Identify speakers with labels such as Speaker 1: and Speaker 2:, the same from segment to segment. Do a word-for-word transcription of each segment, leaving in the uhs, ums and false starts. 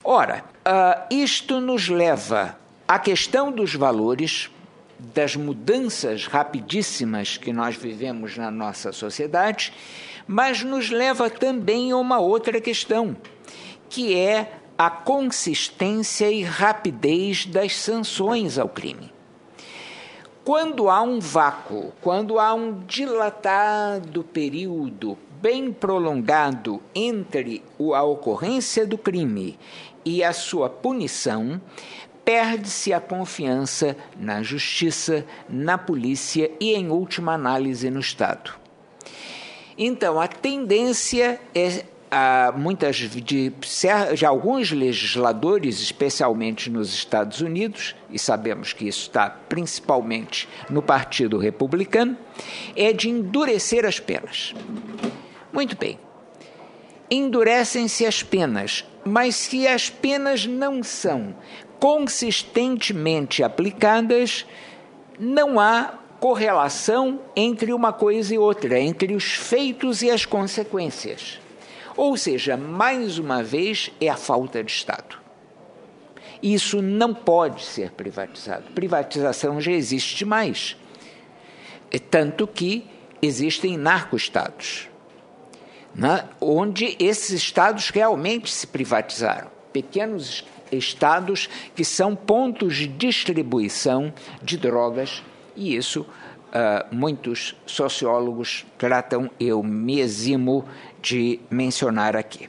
Speaker 1: Ora, uh, isto nos leva à questão dos valores, das mudanças rapidíssimas que nós vivemos na nossa sociedade, mas nos leva também a uma outra questão, que é a consistência e rapidez das sanções ao crime. Quando há um vácuo, quando há um dilatado período bem prolongado entre a ocorrência do crime e a sua punição, perde-se a confiança na justiça, na polícia e, em última análise, no Estado. Então, a tendência é, a, muitas de, de alguns legisladores, especialmente nos Estados Unidos, e sabemos que isso está principalmente no Partido Republicano, é de endurecer as penas. Muito bem. Endurecem-se as penas, mas se as penas não são consistentemente aplicadas, não há correlação entre uma coisa e outra, entre os feitos e as consequências. Ou seja, mais uma vez, é a falta de Estado. Isso não pode ser privatizado. Privatização já existe demais. Tanto que existem narco-estados, né, onde esses estados realmente se privatizaram. Pequenos estados que são pontos de distribuição de drogas, e isso uh, muitos sociólogos tratam, eu me eximo de mencionar aqui.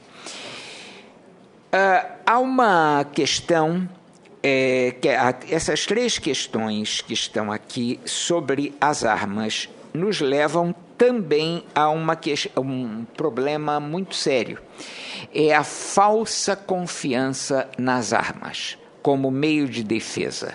Speaker 1: Uh, há uma questão, é, que há, essas três questões que estão aqui sobre as armas nos levam também a uma, um problema muito sério. É a falsa confiança nas armas como meio de defesa.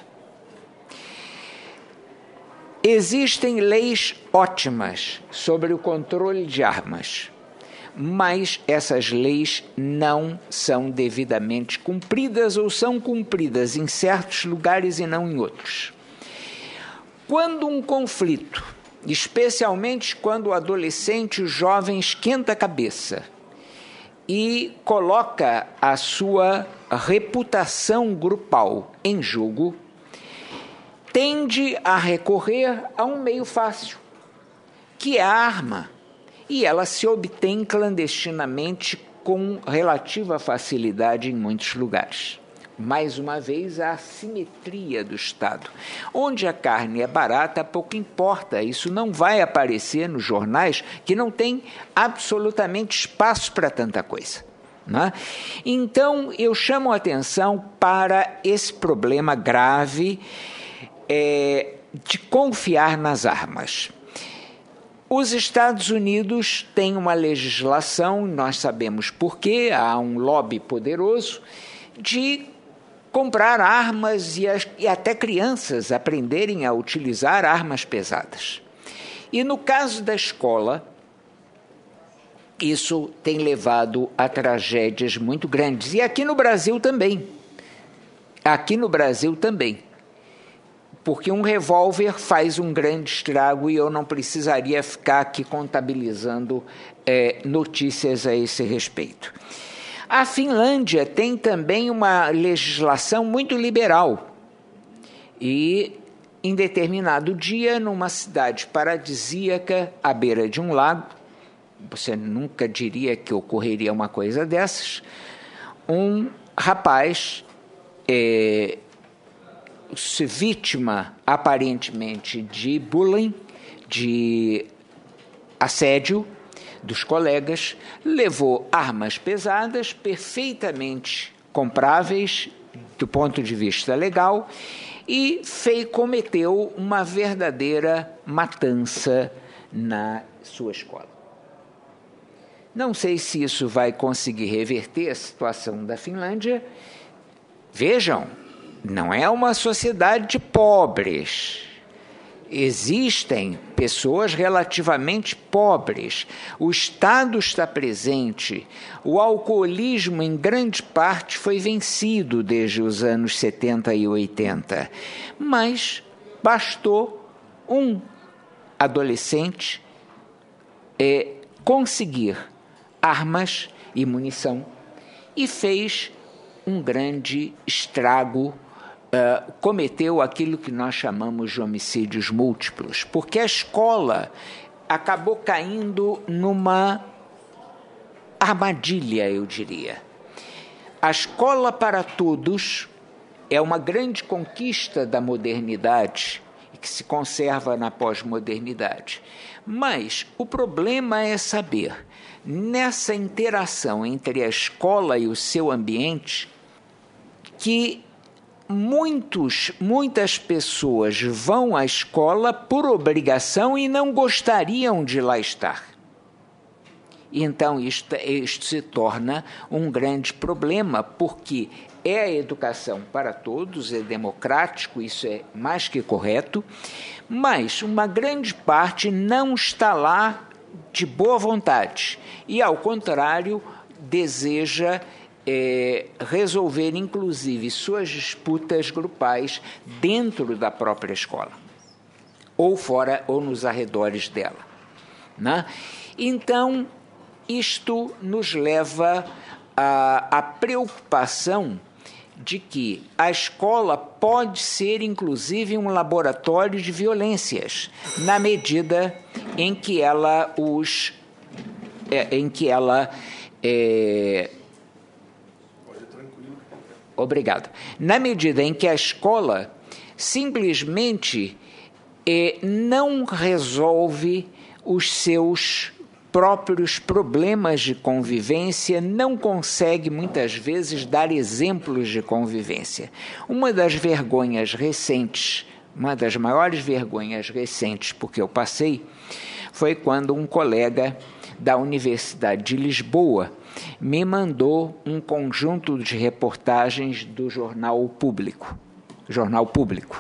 Speaker 1: Existem leis ótimas sobre o controle de armas, mas essas leis não são devidamente cumpridas ou são cumpridas em certos lugares e não em outros. Quando um conflito, especialmente quando o adolescente, o jovem esquenta a cabeça e coloca a sua reputação grupal em jogo, tende a recorrer a um meio fácil, que é a arma, e ela se obtém clandestinamente com relativa facilidade em muitos lugares. Mais uma vez, a assimetria do Estado. Onde a carne é barata, pouco importa. Isso não vai aparecer nos jornais, que não tem absolutamente espaço para tanta coisa, né? Então, eu chamo a atenção para esse problema grave é, de confiar nas armas. Os Estados Unidos têm uma legislação, nós sabemos por quê, há um lobby poderoso, de comprar armas e, as, e até crianças aprenderem a utilizar armas pesadas. E no caso da escola, isso tem levado a tragédias muito grandes. E aqui no Brasil também. Aqui no Brasil também. Porque um revólver faz um grande estrago e eu não precisaria ficar aqui contabilizando é, notícias a esse respeito. A Finlândia tem também uma legislação muito liberal e, em determinado dia, numa cidade paradisíaca, à beira de um lago, você nunca diria que ocorreria uma coisa dessas, um rapaz, é, vítima aparentemente de bullying, de assédio, dos colegas, levou armas pesadas, perfeitamente compráveis do ponto de vista legal, e fez, cometeu uma verdadeira matança na sua escola. Não sei se isso vai conseguir reverter a situação da Finlândia. Vejam, não é uma sociedade de pobres. Existem pessoas relativamente pobres, o Estado está presente, o alcoolismo em grande parte foi vencido desde os anos setenta e oitenta, mas bastou um adolescente é, conseguir armas e munição e fez um grande estrago, uh, cometeu aquilo que nós chamamos de homicídios múltiplos, porque a escola acabou caindo numa armadilha, eu diria. A escola para todos é uma grande conquista da modernidade, que se conserva na pós-modernidade. Mas o problema é saber, nessa interação entre a escola e o seu ambiente, que muitos, muitas pessoas vão à escola por obrigação e não gostariam de lá estar. Então, isto, isto se torna um grande problema, porque é a educação para todos, é democrático, isso é mais que correto, mas uma grande parte não está lá de boa vontade e, ao contrário, deseja é, resolver, inclusive, suas disputas grupais dentro da própria escola, ou fora, ou nos arredores dela, né? Então, isto nos leva à, à preocupação de que a escola pode ser, inclusive, um laboratório de violências, na medida em que ela os, é, em que ela é, obrigado, na medida em que a escola simplesmente é, não resolve os seus próprios problemas de convivência, não consegue muitas vezes dar exemplos de convivência. Uma das vergonhas recentes, uma das maiores vergonhas recentes porque eu passei, foi quando um colega da Universidade de Lisboa me mandou um conjunto de reportagens do Jornal Público, Jornal Público.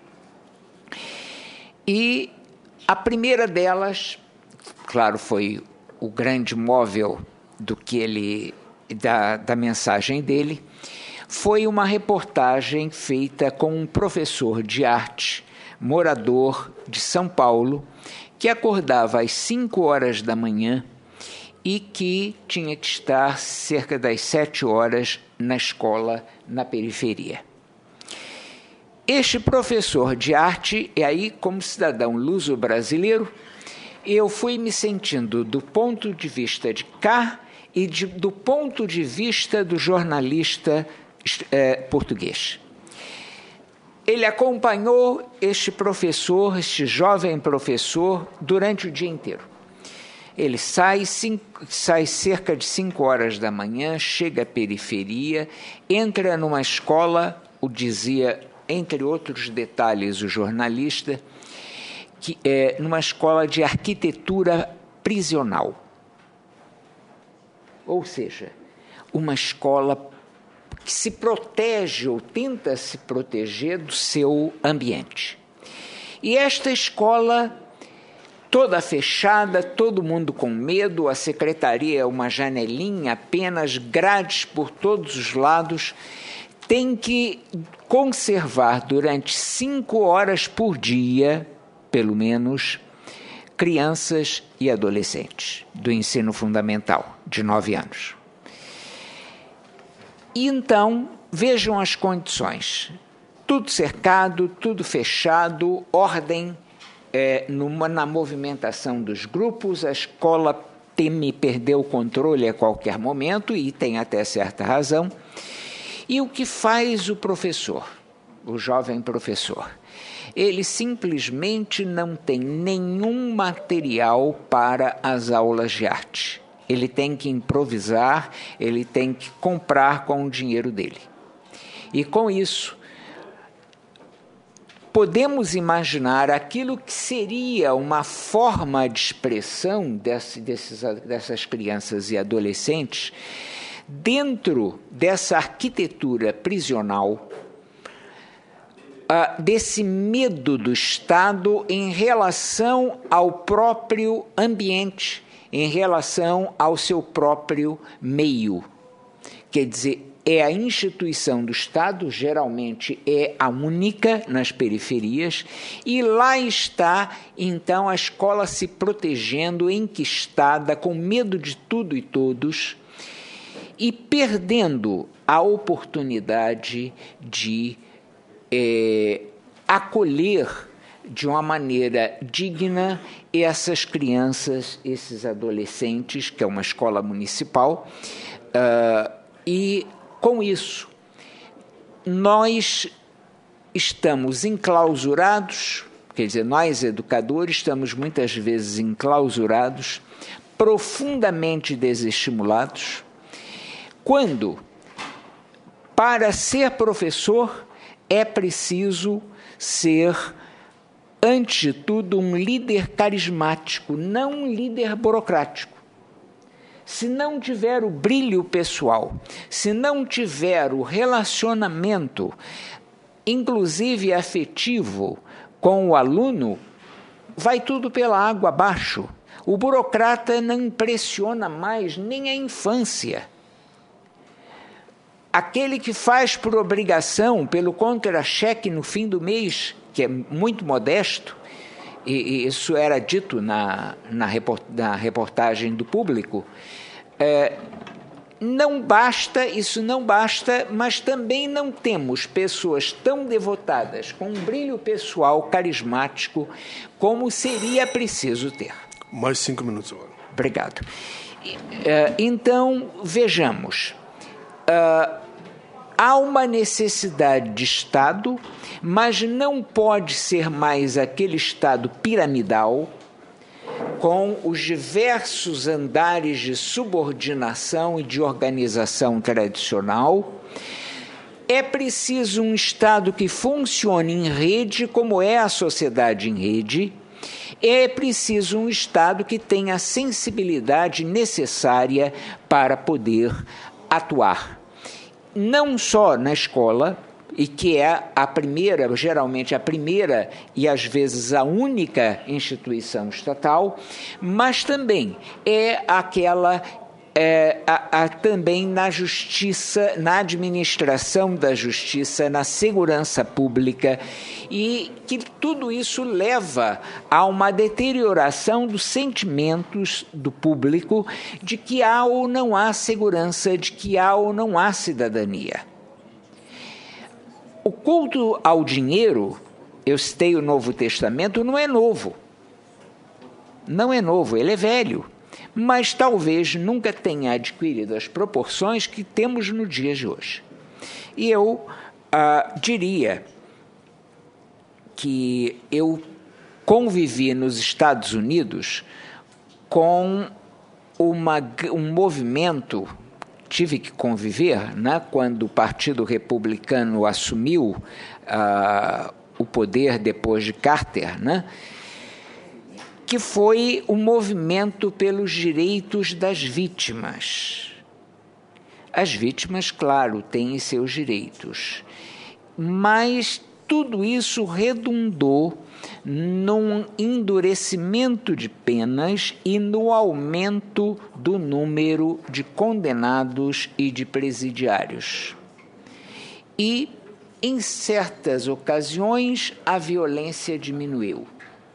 Speaker 1: E a primeira delas, claro, foi o grande móvel do que ele, da, da mensagem dele, foi uma reportagem feita com um professor de arte, morador de São Paulo, que acordava às cinco horas da manhã e que tinha que estar cerca das sete horas na escola na periferia. Este professor de arte, e aí, como cidadão luso-brasileiro, eu fui me sentindo do ponto de vista de cá e de, do ponto de vista do jornalista eh, português. Ele acompanhou este professor, este jovem professor, durante o dia inteiro. Ele sai, cinco, sai cerca de cinco horas da manhã, chega à periferia, entra numa escola, o dizia, entre outros detalhes, o jornalista, que é numa escola de arquitetura prisional. Ou seja, uma escola que se protege ou tenta se proteger do seu ambiente. E esta escola, toda fechada, todo mundo com medo, a secretaria é uma janelinha, apenas grades por todos os lados, tem que conservar durante cinco horas por dia, pelo menos, crianças e adolescentes do ensino fundamental, de nove anos. E então, vejam as condições. Tudo cercado, tudo fechado, ordem é, numa, na movimentação dos grupos, a escola teme perder o controle a qualquer momento, e tem até certa razão. E o que faz o professor, o jovem professor? Ele simplesmente não tem nenhum material para as aulas de arte. Ele tem que improvisar, ele tem que comprar com o dinheiro dele. E com isso, podemos imaginar aquilo que seria uma forma de expressão desse, desses, dessas crianças e adolescentes dentro dessa arquitetura prisional, uh, desse medo do Estado em relação ao próprio ambiente, em relação ao seu próprio meio. Quer dizer, é a instituição do Estado, geralmente é a única nas periferias, e lá está, então, a escola se protegendo, enquistada, com medo de tudo e todos, e perdendo a oportunidade de é, acolher de uma maneira digna essas crianças, esses adolescentes, que é uma escola municipal, uh, e, com isso, nós estamos enclausurados, quer dizer, nós, educadores, estamos muitas vezes enclausurados, profundamente desestimulados, quando, para ser professor, é preciso ser, antes de tudo, um líder carismático, não um líder burocrático. Se não tiver o brilho pessoal, se não tiver o relacionamento, inclusive afetivo, com o aluno, vai tudo pela água abaixo. O burocrata não impressiona mais nem a infância. Aquele que faz por obrigação, pelo contra-cheque no fim do mês, que é muito modesto, e, e isso era dito na, na, report, na reportagem do Público, é, não basta, isso não basta, mas também não temos pessoas tão devotadas, com um brilho pessoal carismático, como seria preciso ter.
Speaker 2: Mais cinco minutos agora.
Speaker 1: Obrigado. Então, vejamos. Há uma necessidade de Estado, mas não pode ser mais aquele Estado piramidal, com os diversos andares de subordinação e de organização tradicional. É preciso um Estado que funcione em rede, como é a sociedade em rede. É preciso um Estado que tenha a sensibilidade necessária para poder atuar, não só na escola, e que é a primeira, geralmente a primeira e às vezes a única instituição estatal, mas também é aquela, é, a, a, também na justiça, na administração da justiça, na segurança pública, e que tudo isso leva a uma deterioração dos sentimentos do público de que há ou não há segurança, de que há ou não há cidadania. O culto ao dinheiro, eu citei o Novo Testamento, não é novo. Não é novo, ele é velho, mas talvez nunca tenha adquirido as proporções que temos no dia de hoje. E eu ah, diria que eu convivi nos Estados Unidos com uma, um movimento. Tive que conviver, né, quando o Partido Republicano assumiu uh, o poder depois de Carter, né, que foi o movimento pelos direitos das vítimas. As vítimas, claro, têm seus direitos, mas tudo isso redundou num endurecimento de penas e no aumento do número de condenados e de presidiários. E, em certas ocasiões, a violência diminuiu.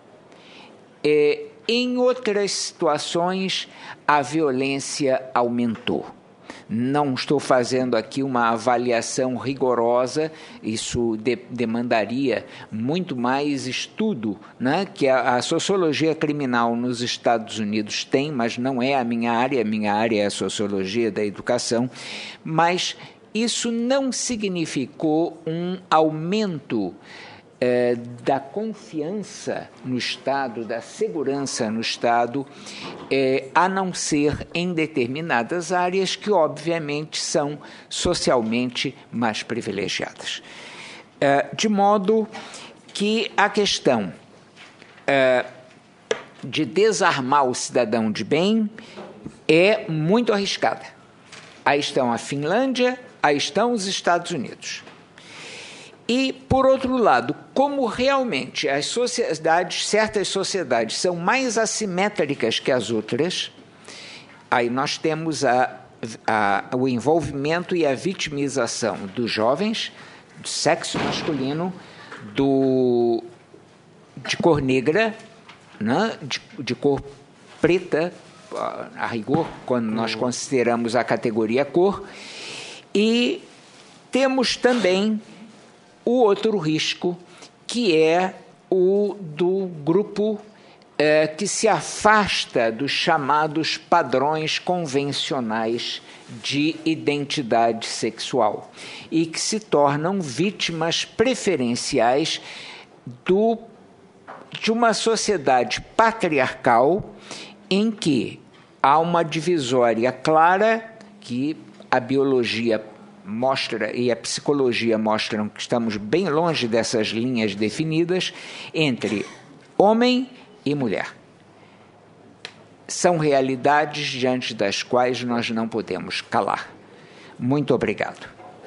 Speaker 1: É, em outras situações, a violência aumentou. Não estou fazendo aqui uma avaliação rigorosa, isso de, demandaria muito mais estudo, né, que a, a sociologia criminal nos Estados Unidos tem, mas não é a minha área, a minha área é a sociologia da educação, mas isso não significou um aumento É, da confiança no Estado, da segurança no Estado, é, a não ser em determinadas áreas que, obviamente, são socialmente mais privilegiadas. É, de modo que a questão é, de desarmar o cidadão de bem é muito arriscada. Aí estão a Finlândia, aí estão os Estados Unidos. E, por outro lado, como realmente as sociedades, certas sociedades são mais assimétricas que as outras, aí nós temos a, a, o envolvimento e a vitimização dos jovens, do sexo masculino, do, de cor negra, né, de, de cor preta, a rigor, quando nós consideramos a categoria cor. E temos também o outro risco, que é o do grupo é, que se afasta dos chamados padrões convencionais de identidade sexual e que se tornam vítimas preferenciais do, de uma sociedade patriarcal em que há uma divisória clara que a biologia mostra e a psicologia mostram que estamos bem longe dessas linhas definidas entre homem e mulher. São realidades diante das quais nós não podemos calar. Muito obrigado.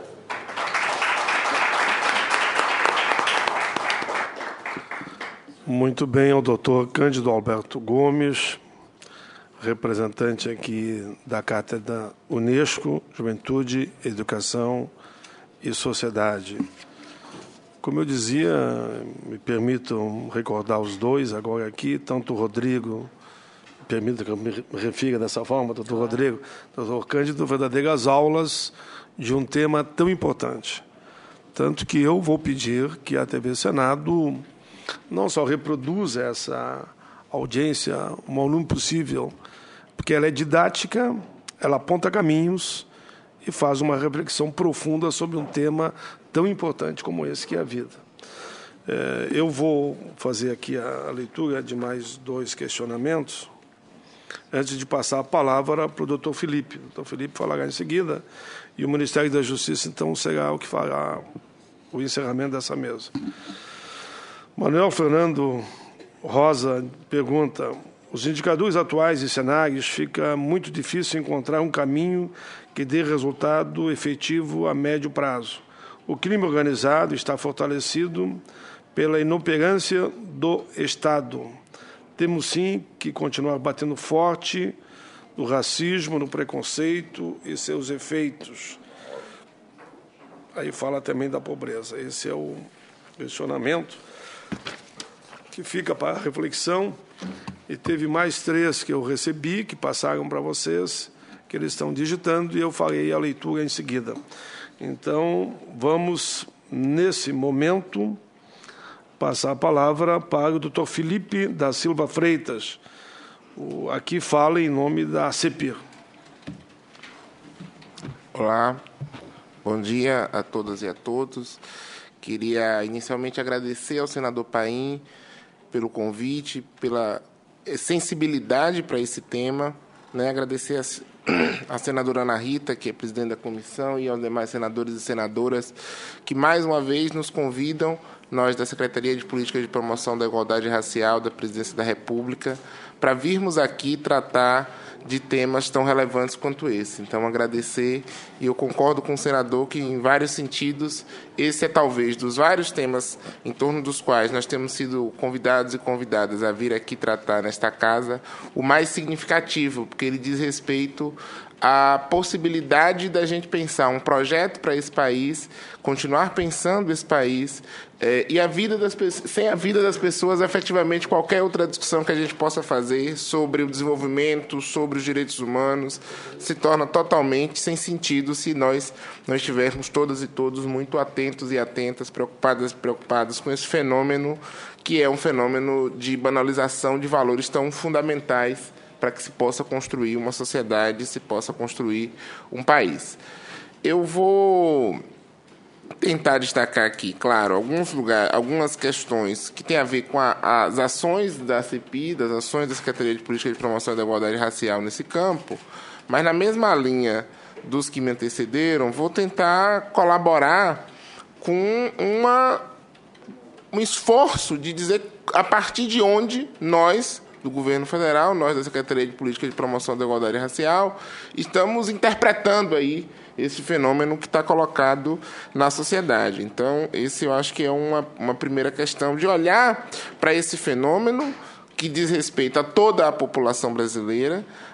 Speaker 2: Muito bem, ao doutor Cândido Alberto Gomes, representante aqui da Cátedra Unesco, Juventude, Educação e Sociedade. Como eu dizia, me permitam recordar os dois agora aqui, tanto o Rodrigo, me permita que eu me refira dessa forma, doutor Rodrigo, doutor Cândido, verdadeiras aulas de um tema tão importante. Tanto que eu vou pedir que a T V Senado não só reproduza essa audiência o mais longo possível, porque ela é didática, ela aponta caminhos e faz uma reflexão profunda sobre um tema tão importante como esse que é a vida. É, eu vou fazer aqui a leitura de mais dois questionamentos, antes de passar a palavra para o doutor Felipe. O doutor Felipe falará em seguida, e o Ministério da Justiça, então, será o que fará o encerramento dessa mesa. Manuel Fernando Rosa pergunta: os indicadores atuais e cenários, fica muito difícil encontrar um caminho que dê resultado efetivo a médio prazo. O crime organizado está fortalecido pela inoperância do Estado. Temos, sim, que continuar batendo forte no racismo, no preconceito e seus efeitos. Aí fala também da pobreza. Esse é o questionamento que fica para a reflexão. E teve mais três que eu recebi, que passaram para vocês, que eles estão digitando, e eu farei a leitura em seguida. Então, vamos, nesse momento, passar a palavra para o doutor Felipe da Silva Freitas. O, aqui fala em nome da CEPIR.
Speaker 3: Olá, bom dia a todas e a todos. Queria inicialmente agradecer ao senador Paim pelo convite, pela sensibilidade para esse tema, né? Agradecer a, a senadora Ana Rita, que é presidente da comissão, e aos demais senadores e senadoras que, mais uma vez, nos convidam, nós da Secretaria de Política de Promoção da Igualdade Racial da Presidência da República, para virmos aqui tratar de temas tão relevantes quanto esse. Então, agradecer, e eu concordo com o senador que, em vários sentidos, esse é talvez dos vários temas em torno dos quais nós temos sido convidados e convidadas a vir aqui tratar nesta casa, o mais significativo, porque ele diz respeito à possibilidade da gente pensar um projeto para esse país, continuar pensando esse país, é, e a vida das pessoas, sem a vida das pessoas, efetivamente, qualquer outra discussão que a gente possa fazer sobre o desenvolvimento, sobre os direitos humanos, se torna totalmente sem sentido se nós não estivermos todas e todos muito atentos e atentas, preocupadas e preocupados com esse fenômeno, que é um fenômeno de banalização de valores tão fundamentais para que se possa construir uma sociedade, se possa construir um país. Eu vou tentar destacar aqui, claro, alguns lugares, algumas questões que têm a ver com a, as ações da CEPI, das ações da Secretaria de Política de Promoção da Igualdade Racial nesse campo, mas na mesma linha dos que me antecederam, vou tentar colaborar com uma, um esforço de dizer a partir de onde nós, do governo federal, nós da Secretaria de Política de Promoção da Igualdade Racial, estamos interpretando aí esse fenômeno que está colocado na sociedade. Então, esse eu acho que é uma, uma primeira questão de olhar para esse fenômeno que diz respeito a toda a população brasileira,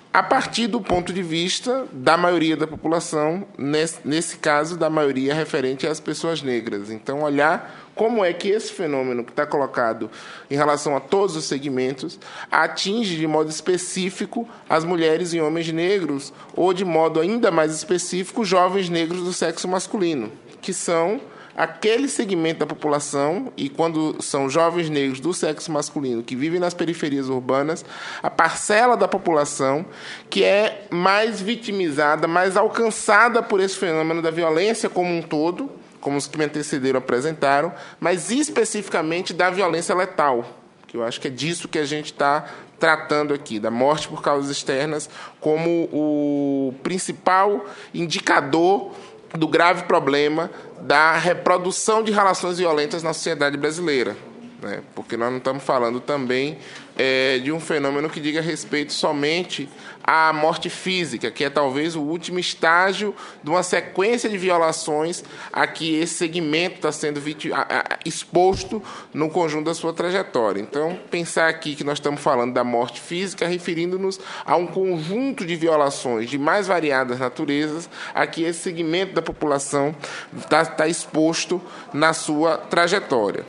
Speaker 3: a partir do ponto de vista da maioria da população, nesse, nesse caso, da maioria referente às pessoas negras. Então, olhar como é que esse fenômeno que está colocado em relação a todos os segmentos atinge de modo específico as mulheres e homens negros, ou de modo ainda mais específico, jovens negros do sexo masculino, que são aquele segmento da população, e quando são jovens negros do sexo masculino que vivem nas periferias urbanas, a parcela da população que é mais vitimizada, mais alcançada por esse fenômeno da violência como um todo, como os que me antecederam apresentaram, mas especificamente da violência letal, que eu acho que é disso que a gente está tratando aqui, da morte por causas externas, como o principal indicador do grave problema da reprodução de relações violentas na sociedade brasileira, né? Porque nós não estamos falando também é, de um fenômeno que diga respeito somente à morte física, que é talvez o último estágio de uma sequência de violações a que esse segmento está sendo vitim- a, a, exposto no conjunto da sua trajetória. Então, pensar aqui que nós estamos falando da morte física, referindo-nos a um conjunto de violações de mais variadas naturezas a que esse segmento da população está tá exposto na sua trajetória.